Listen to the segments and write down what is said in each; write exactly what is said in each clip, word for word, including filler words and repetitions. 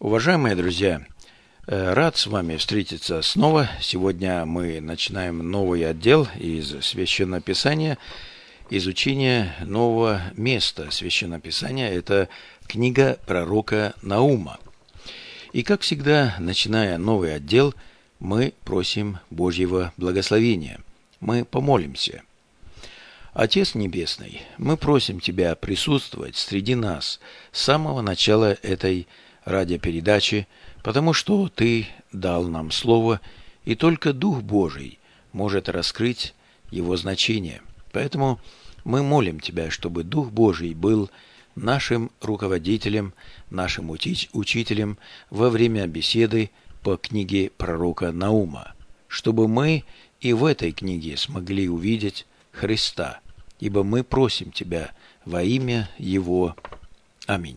Уважаемые друзья, рад с вами встретиться снова. Сегодня мы начинаем новый отдел из Священного Писания, изучение нового места Священного Писания. Это книга пророка Наума. И, как всегда, начиная новый отдел, мы просим Божьего благословения. Мы помолимся. Отец Небесный, мы просим Тебя присутствовать среди нас с самого начала этой радиопередачи, потому что Ты дал нам Слово, и только Дух Божий может раскрыть его значение. Поэтому мы молим Тебя, чтобы Дух Божий был нашим руководителем, нашим учителем во время беседы по книге пророка Наума, чтобы мы и в этой книге смогли увидеть Христа, ибо мы просим Тебя во имя Его. Аминь.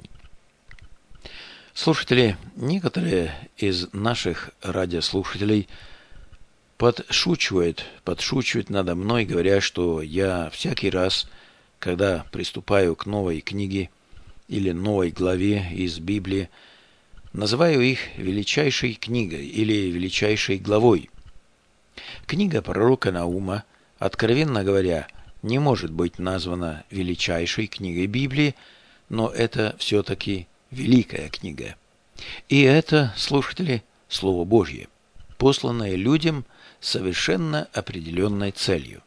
Слушатели, некоторые из наших радиослушателей подшучивают, подшучивают надо мной, говоря, что я всякий раз, когда приступаю к новой книге или новой главе из Библии, называю их величайшей книгой или величайшей главой. Книга пророка Наума, откровенно говоря, не может быть названа величайшей книгой Библии, но это все-таки великая книга. И это, слушатели, Слово Божье, посланное людям с совершенно определенной целью.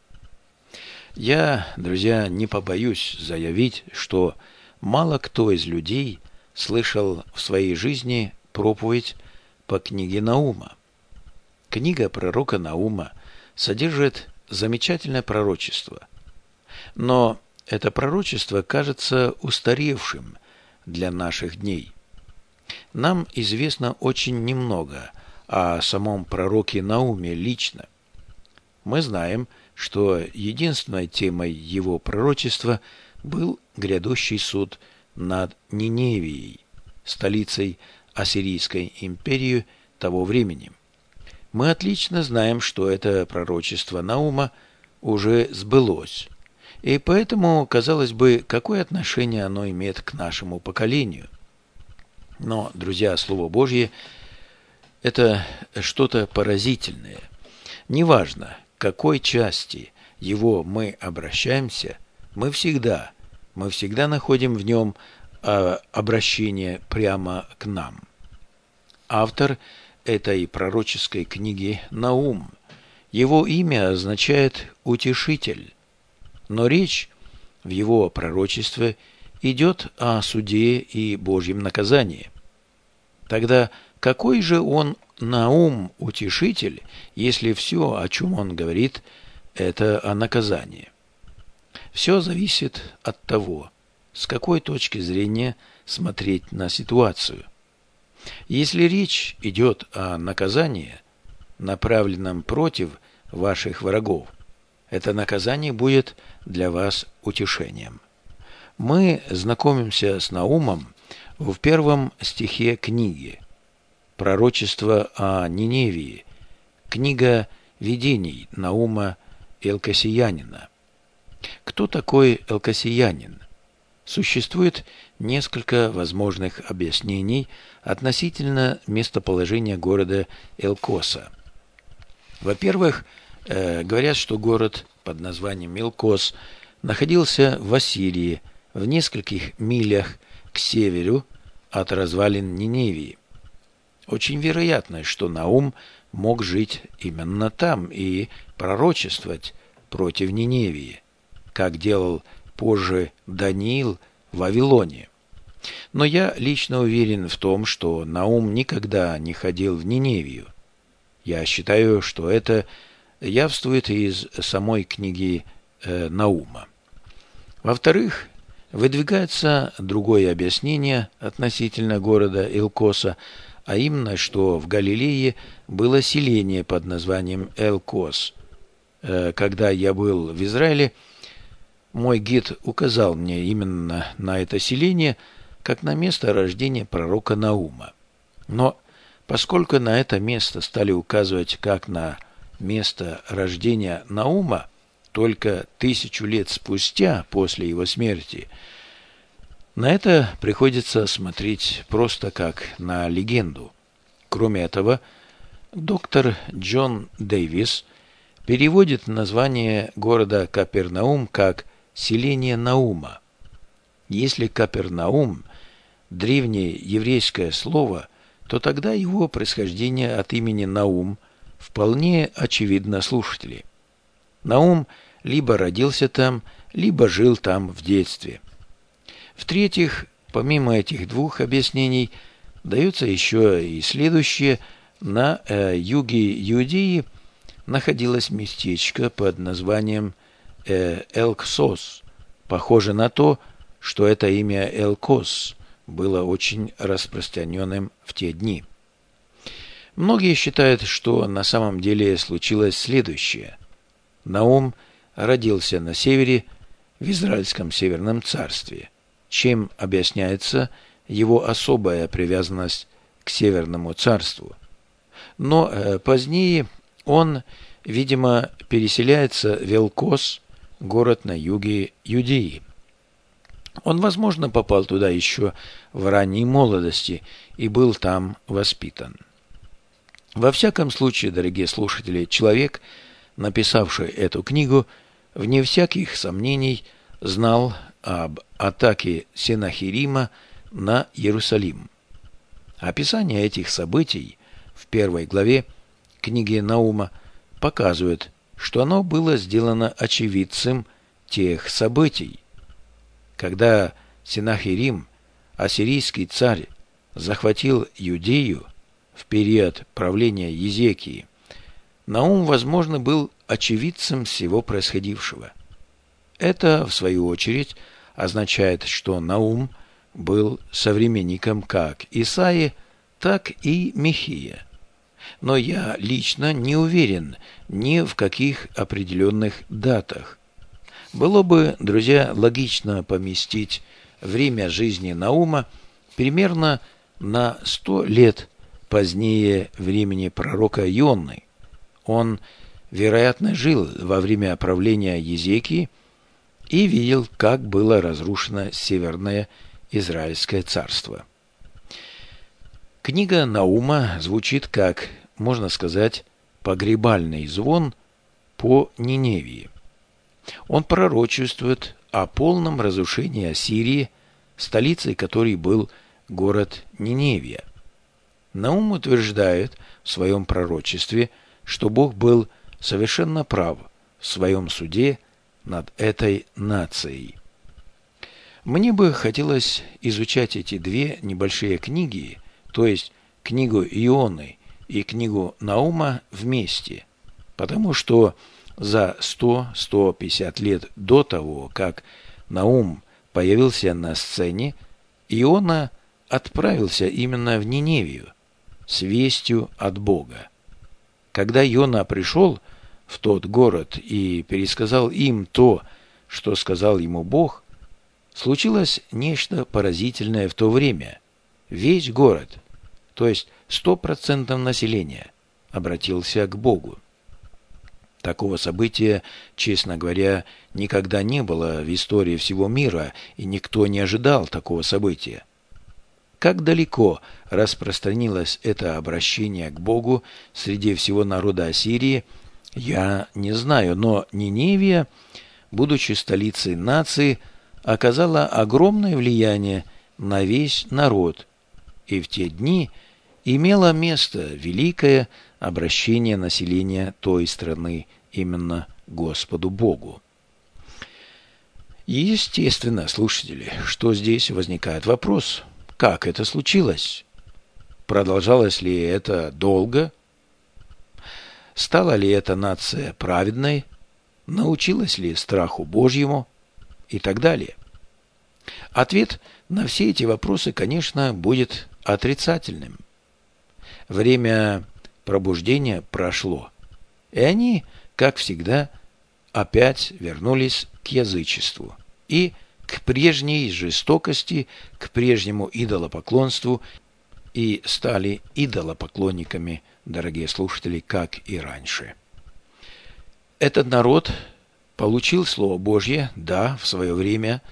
Я, друзья, не побоюсь заявить, что мало кто из людей слышал в своей жизни проповедь по книге Наума. Книга пророка Наума содержит замечательное пророчество, но это пророчество кажется устаревшим для наших дней. Нам известно очень немного о самом пророке Науме лично. Мы знаем, что единственной темой его пророчества был грядущий суд над Ниневией, столицей Ассирийской империи того времени. Мы отлично знаем, что это пророчество Наума уже сбылось, и поэтому, казалось бы, какое отношение оно имеет к нашему поколению. Но, друзья, Слово Божье – это что-то поразительное. Неважно, к какой части его мы обращаемся, мы всегда, мы всегда находим в нем обращение прямо к нам. Автор этой пророческой книги Наум. Его имя означает «утешитель», но речь в его пророчестве идет о суде и Божьем наказании. Тогда какой же он Наум утешитель, если все, о чем он говорит, это о наказании? Все зависит от того, с какой точки зрения смотреть на ситуацию. Если речь идет о наказании, направленном против ваших врагов, это наказание будет для вас утешением. Мы знакомимся с Наумом в первом стихе книги. Пророчество о Ниневии. Книга видений Наума Элкосиянина. Кто такой Элкосиянин? Существует несколько возможных объяснений относительно местоположения города Элкоса. Во-первых, э, говорят, что город под названием Элкос находился в Ассирии, в нескольких милях к северу от развалин Ниневии. Очень вероятно, что Наум мог жить именно там и пророчествовать против Ниневии, как делал позже Даниил в Вавилоне. Но я лично уверен в том, что Наум никогда не ходил в Ниневию. Я считаю, что это явствует из самой книги э, Наума. Во-вторых, выдвигается другое объяснение относительно города Элкоса, а именно, что в Галилее было селение под названием Элкос. Э, когда я был в Израиле, мой гид указал мне именно на это селение, как на место рождения пророка Наума. Но поскольку на это место стали указывать как на место рождения Наума только тысячу лет спустя после его смерти, На это приходится смотреть просто как на легенду. Кроме этого, доктор Джон Дэвис переводит название города Капернаум как «селение Наума». Если Капернаум – древнее еврейское слово, то тогда его происхождение от имени Наум вполне очевидно слушателю. Наум либо родился там, либо жил там в детстве. В-третьих, помимо этих двух объяснений, дается еще и следующее. На э, юге Иудеи находилось местечко под названием э, Элксос. Похоже на то, что это имя Элкос было очень распространенным в те дни. Многие считают, что на самом деле случилось следующее. Наум родился на севере, в Израильском Северном Царстве, чем объясняется его особая привязанность к Северному Царству. Но э, позднее он, видимо, переселяется в Элкос, город на юге Иудеи. Он, возможно, попал туда еще в ранней молодости и был там воспитан. Во всяком случае, дорогие слушатели, человек, написавший эту книгу, вне всяких сомнений знал об атаке Сенахерима на Иерусалим. Описание этих событий в первой главе книги Наума показывает, что оно было сделано очевидцем тех событий. Когда Сенахерим, ассирийский царь, захватил Иудею в период правления Езекии, Наум, возможно, был очевидцем всего происходившего. Это, в свою очередь, означает, что Наум был современником как Исаии, так и Михея. Но я лично не уверен ни в каких определенных датах. Было бы, друзья, логично поместить время жизни Наума примерно на сто лет позднее времени пророка Ионны. Он, вероятно, жил во время правления Езекии и видел, как было разрушено Северное Израильское царство. Книга Наума звучит как, можно сказать, погребальный звон по Ниневии. Он пророчествует о полном разрушении Ассирии, столицей которой был город Ниневия. Наум утверждает в своем пророчестве, что Бог был совершенно прав в своем суде над этой нацией. Мне бы хотелось изучать эти две небольшие книги, то есть книгу Ионны и книгу Наума вместе, потому что за сто - сто пятьдесят лет до того, как Наум появился на сцене, Иона отправился именно в Ниневию с вестью от Бога. Когда Иона пришел в тот город и пересказал им то, что сказал ему Бог, случилось нечто поразительное в то время. Весь город, то есть сто процентов населения, обратился к Богу. Такого события, честно говоря, никогда не было в истории всего мира, и никто не ожидал такого события. Как далеко распространилось это обращение к Богу среди всего народа Ассирии, я не знаю, но Ниневия, будучи столицей нации, оказала огромное влияние на весь народ, и в те дни имело место великое обращение населения той страны именно Господу Богу. Естественно, слушатели, что здесь возникает вопрос, как это случилось? Продолжалось ли это долго? Стала ли эта нация праведной? Научилась ли страху Божьему? И так далее. Ответ на все эти вопросы, конечно, будет отрицательным. Время пробуждения прошло, и они, как всегда, опять вернулись к язычеству и к прежней жестокости, к прежнему идолопоклонству и стали идолопоклонниками, дорогие слушатели, как и раньше. Этот народ получил Слово Божье, да, в свое время,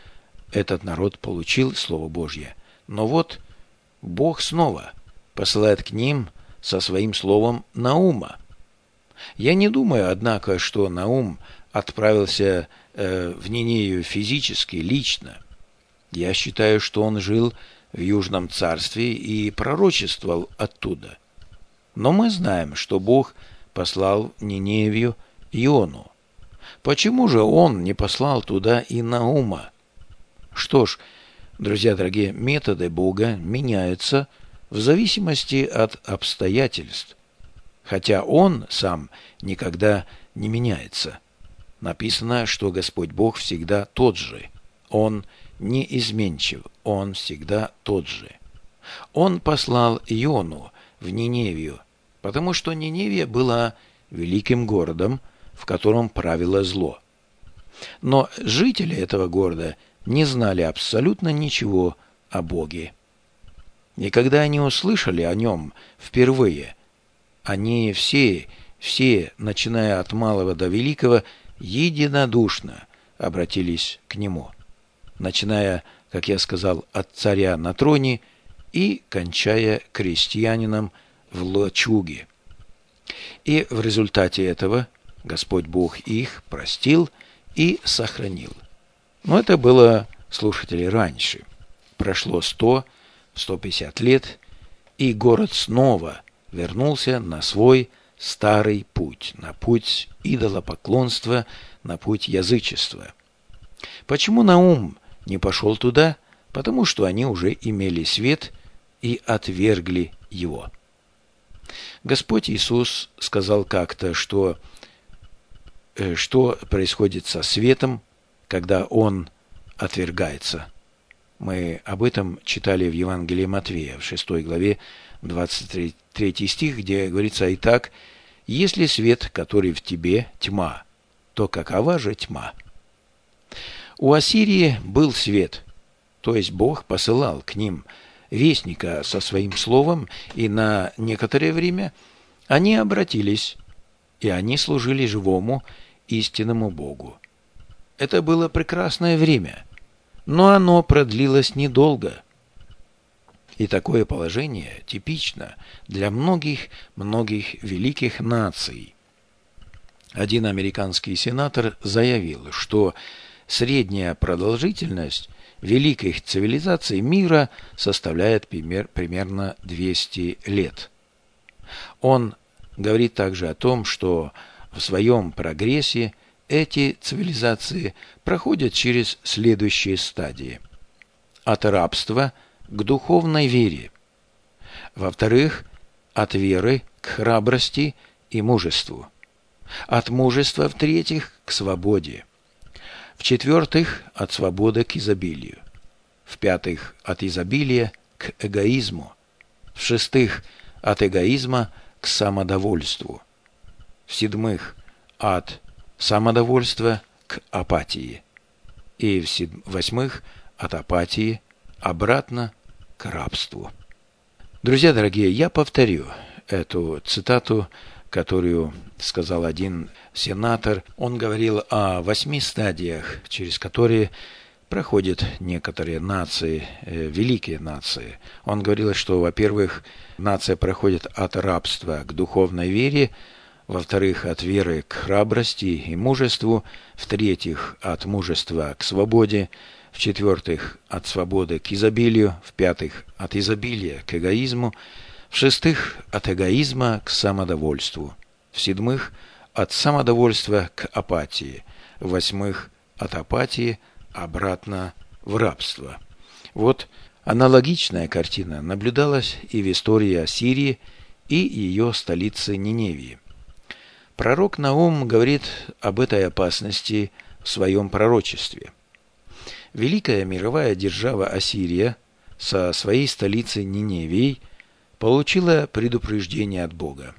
этот народ получил Слово Божье. Но вот Бог снова посылает к ним со своим словом Наума. Я не думаю, однако, что Наум отправился э, в Ниневию физически, лично. Я считаю, что он жил в Южном царстве и пророчествовал оттуда. Но мы знаем, что Бог послал в Ниневию Иону. Почему же он не послал туда и Наума? Что ж, друзья дорогие, методы Бога меняются в зависимости от обстоятельств, хотя Он сам никогда не меняется. Написано, что Господь Бог всегда тот же. Он не изменчив, Он всегда тот же. Он послал Иону в Ниневию, потому что Ниневия была великим городом, в котором правило зло. Но жители этого города не знали абсолютно ничего о Боге. И когда они услышали о Нем впервые, они все, все, начиная от малого до великого, единодушно обратились к Нему, начиная, как я сказал, от царя на троне и кончая крестьянином в лачуге. И в результате этого Господь Бог их простил и сохранил. Но это было, слушатели, раньше. Прошло сто, сто пятьдесят лет, и город снова вернулся на свой старый путь, на путь идолопоклонства, на путь язычества. Почему Наум не пошел туда? Потому что они уже имели свет и отвергли его. Господь Иисус сказал как-то, что, что происходит со светом, когда он отвергается. Мы об этом читали в Евангелии Матвея, в шестой главе, двадцать третий стих, где говорится: «Итак, если свет, который в тебе, тьма, то какова же тьма?» У Ассирии был свет, то есть Бог посылал к ним вестника со своим словом, и на некоторое время они обратились, и они служили живому, истинному Богу. Это было прекрасное время, но оно продлилось недолго. И такое положение типично для многих-многих великих наций. Один американский сенатор заявил, что средняя продолжительность великих цивилизаций мира составляет пример, примерно двести лет. Он говорит также о том, что в своем прогрессе эти цивилизации проходят через следующие стадии. От рабства к духовной вере. Во-вторых, от веры к храбрости и мужеству. От мужества, в-третьих, к свободе. В-четвертых, от свободы к изобилию. В-пятых, от изобилия к эгоизму. В-шестых, от эгоизма к самодовольству. В-седьмых, от самодовольства к апатии. И в-восьмых, от апатии обратно к рабству. Друзья дорогие, я повторю эту цитату, которую сказал один сенатор. Он говорил о восьми стадиях, через которые проходят некоторые нации, э, великие нации. Он говорил, что, во-первых, нация проходит от рабства к духовной вере, во-вторых, от веры к храбрости и мужеству, в-третьих, от мужества к свободе, в-четвертых, от свободы к изобилию, в-пятых, от изобилия к эгоизму, в-шестых, от эгоизма к самодовольству, в-седьмых, от самодовольства к апатии, в-восьмых, от апатии обратно в рабство. Вот аналогичная картина наблюдалась и в истории Ассирии и ее столицы Ниневии. Пророк Наум говорит об этой опасности в своем пророчестве. Великая мировая держава Ассирия со своей столицей Ниневией получила предупреждение от Бога.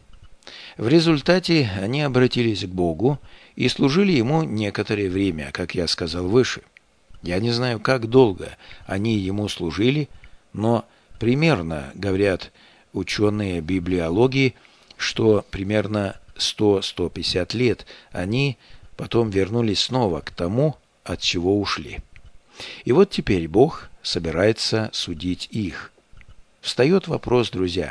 В результате они обратились к Богу и служили Ему некоторое время, как я сказал выше. Я не знаю, как долго они Ему служили, но примерно, говорят ученые библиологии, что примерно сто - сто пятьдесят лет они потом вернулись снова к тому, от чего ушли. И вот теперь Бог собирается судить их. Встает вопрос, друзья,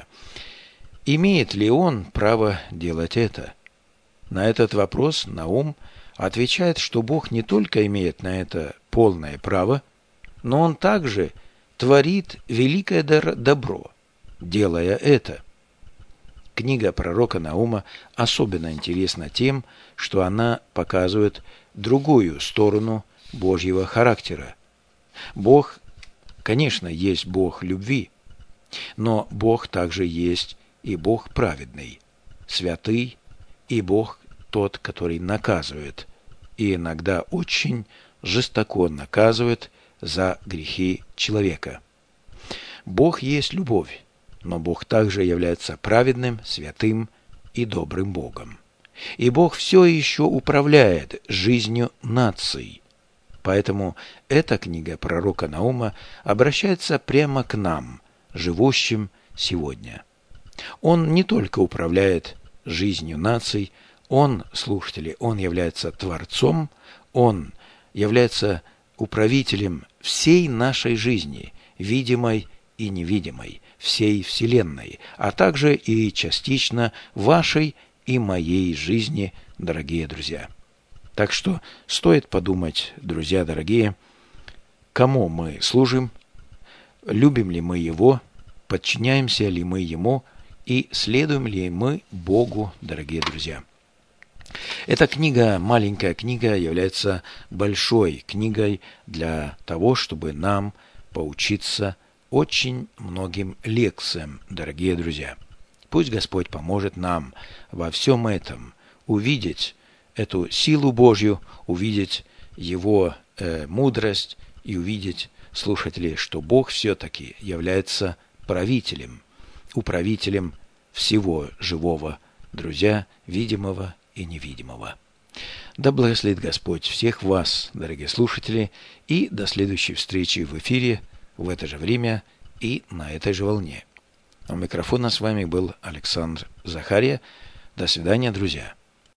имеет ли Он право делать это? На этот вопрос Наум отвечает, что Бог не только имеет на это полное право, но Он также творит великое добро, делая это. Книга пророка Наума особенно интересна тем, что она показывает другую сторону Божьего характера. Бог, конечно, есть Бог любви, но Бог также есть и Бог праведный, святый, и Бог тот, который наказывает, и иногда очень жестоко наказывает за грехи человека. Бог есть любовь, но Бог также является праведным, святым и добрым Богом. И Бог все еще управляет жизнью наций. Поэтому эта книга пророка Наума обращается прямо к нам, живущим сегодня. Он не только управляет жизнью наций, Он, слушатели, Он является Творцом, Он является управителем всей нашей жизни, видимой и невидимой, всей Вселенной, а также и частично вашей и моей жизни, дорогие друзья. Так что стоит подумать, друзья дорогие, кому мы служим, любим ли мы Его, подчиняемся ли мы Ему и следуем ли мы Богу, дорогие друзья. Эта книга, маленькая книга, является большой книгой для того, чтобы нам поучиться очень многим лекциям, дорогие друзья. Пусть Господь поможет нам во всем этом увидеть эту силу Божью, увидеть Его э, мудрость и увидеть, слушатели, что Бог все-таки является правителем, управителем всего живого, друзья, видимого и невидимого. Да благословит Господь всех вас, дорогие слушатели, и до следующей встречи в эфире в это же время и на этой же волне. У микрофона с вами был Александр Захария. До свидания, друзья.